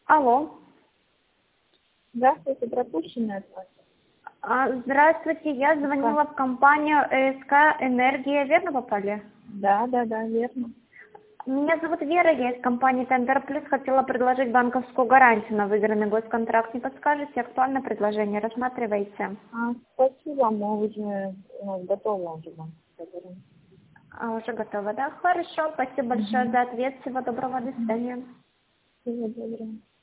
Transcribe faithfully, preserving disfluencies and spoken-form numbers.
Алло. Здравствуйте, пропущенная от вас. А, Здравствуйте, я звонила в компанию ЭСК «Энергия». Верно попали? Да, да, да, верно. Меня зовут Вера, я из компании «Тендер Плюс». Хотела предложить банковскую гарантию на выигранный госконтракт. Не подскажете, актуальное предложение рассматриваете? А, спасибо, мы уже у нас готово уже банковская гарантия. А, уже готова, да? Хорошо, спасибо большое Угу. за ответ. Всего доброго, до свидания. Всего доброго.